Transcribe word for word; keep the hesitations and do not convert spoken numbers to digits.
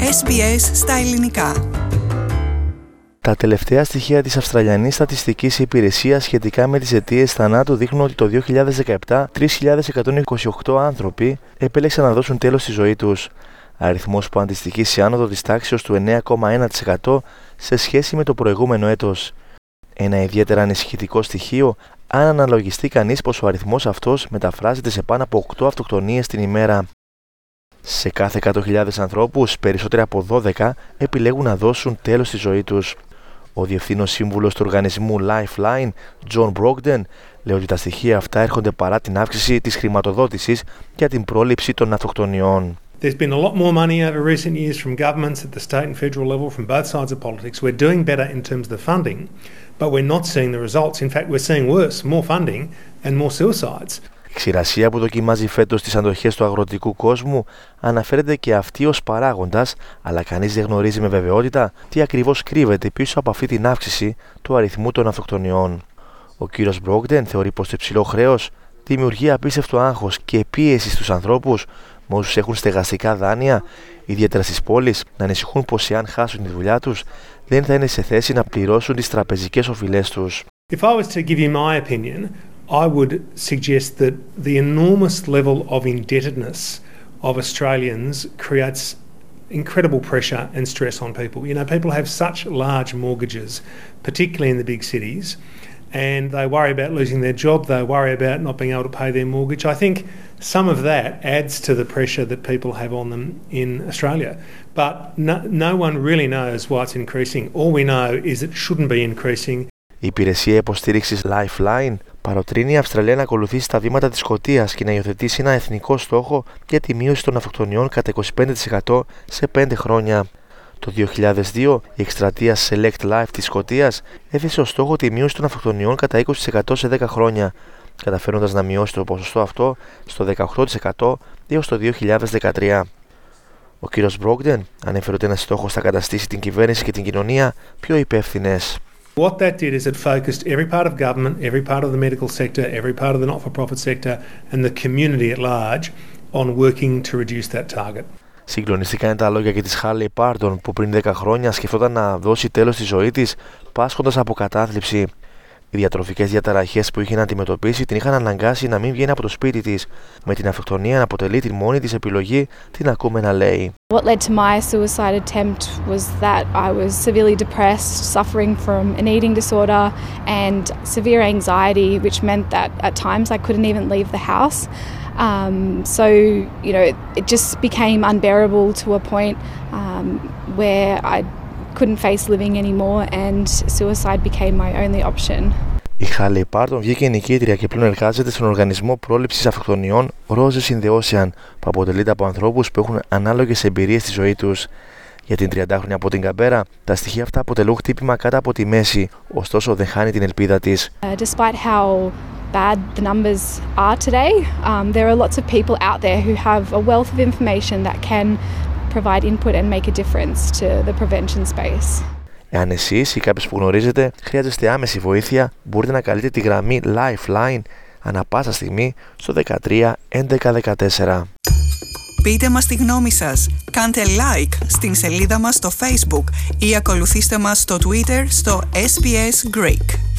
Ες Μπι Ες στα ελληνικά. Τα τελευταία στοιχεία της Αυστραλιανής Στατιστικής Υπηρεσίας σχετικά με τις αιτίες θανάτου δείχνουν ότι το δύο χιλιάδες δεκαεπτά τρεις χιλιάδες εκατόν είκοσι οκτώ άνθρωποι επέλεξαν να δώσουν τέλος στη ζωή τους, αριθμός που αντιστοιχεί σε άνοδο της τάξεως του εννέα κόμμα ένα τοις εκατό σε σχέση με το προηγούμενο έτος. Ένα ιδιαίτερα ανησυχητικό στοιχείο αν αναλογιστεί κανείς πως ο αριθμός αυτός μεταφράζεται σε πάνω από οκτώ αυτοκτονίες την ημέρα. Σε κάθε εκατό χιλιάδες ανθρώπους, περισσότεροι από δώδεκα επιλέγουν να δώσουν τέλος στη ζωή τους. Ο Διευθύνων Σύμβουλος του οργανισμού Lifeline, John Brogden, λέει ότι τα στοιχεία αυτά έρχονται παρά την αύξηση της χρηματοδότησης για την πρόληψη των αυτοκτονιών. There's been a lot more money over recent years from governments at the state and federal level from both sides of politics. We're doing better in terms of the funding, but we're not seeing the results. In fact, we're seeing worse, more funding and more suicides. Η ξηρασία που δοκιμάζει φέτος τις αντοχές του αγροτικού κόσμου αναφέρεται και αυτή ως παράγοντας, αλλά κανείς δεν γνωρίζει με βεβαιότητα τι ακριβώς κρύβεται πίσω από αυτή την αύξηση του αριθμού των αυτοκτονιών. Ο κύριος Brogden θεωρεί πως το υψηλό χρέος δημιουργεί απίστευτο άγχος και πίεση στους ανθρώπους με όσους έχουν στεγαστικά δάνεια, ιδιαίτερα στις πόλεις, να ανησυχούν πως εάν χάσουν τη δουλειά τους δεν θα είναι σε θέση να πληρώσουν τις τραπεζικές οφειλές τους. If I was to give you my opinion, I would suggest that the enormous level of indebtedness of Australians creates incredible pressure and stress on people. You know, people have such large mortgages, particularly in the big cities, and they worry about losing their job, they worry about not being able to pay their mortgage. I think some of that adds to the pressure that people have on them in Australia. But no, no one really knows why it's increasing. All we know is it shouldn't be increasing. Η υπηρεσία υποστήριξης Lifeline παροτρύνει η Αυστραλία να ακολουθήσει τα βήματα της Σκωτίας και να υιοθετήσει ένα εθνικό στόχο για τη μείωση των αυτοκτονιών κατά είκοσι πέντε τοις εκατό σε πέντε χρόνια. Το δύο χιλιάδες δύο η εκστρατεία Select Life της Σκωτίας έθεσε ως στόχο τη μείωση των αυτοκτονιών κατά είκοσι τοις εκατό σε δέκα χρόνια, καταφέροντας να μειώσει το ποσοστό αυτό στο δεκαοκτώ τοις εκατό έως το δύο χιλιάδες δεκατρία. Ο κύριος Brogden ανέφερε ότι ένας στόχος θα καταστήσει την κυβέρνηση και την κοινωνία πιο υπεύθυνες. What that did is it focused every part of government, every part of the medical sector, every part of the not-for-profit sector and the community at large on working to reduce that target. Συγκλονιστικά είναι τα λόγια και της Χάρλι Πάρντον που πριν δέκα χρόνια σκεφτόταν να δώσει τέλος στη ζωή της πάσχοντας από κατάθλιψη. Οι διατροφικές διαταραχές που είχε να αντιμετωπίσει την είχαν αναγκάσει να μην βγαίνει από το σπίτι της, με την αυτοκτονία να αποτελεί τη μόνη της επιλογή, την ακούμε να λέει. What led to my suicide attempt was that I was severely depressed, suffering from an eating disorder and severe anxiety, which meant that at times I couldn't even leave the house. Um, so, you know, it, it just became unbearable to a point um, where I couldn't face living anymore and suicide became my only option. Η Χάρλι Πάρντον βγήκε νικήτρια και πλέον εργάζεται στον οργανισμό πρόληψης αυτοκτονιών Roses in the Ocean, που αποτελείται από ανθρώπους που έχουν ανάλογες εμπειρίες στη ζωή τους. Για την τριαντάχρονη από την Καμπέρα, τα στοιχεία αυτά αποτελούν χτύπημα κάτω από τη μέση, ωστόσο δεν χάνει την ελπίδα της. Uh, despite how bad the numbers are today, um, there are lots of people out there who have a wealth of information that can provide input and make a difference to the prevention space. Εάν εσείς ή κάποιος που γνωρίζετε χρειάζεστε άμεση βοήθεια, μπορείτε να καλείτε τη γραμμή Lifeline ανά πάσα στιγμή στο δεκατρία έντεκα δεκατέσσερα. Πείτε μας τη γνώμη σας, κάντε like στην σελίδα μας στο Facebook ή ακολουθήστε μας στο Twitter στο Ες Μπι Ες Greek.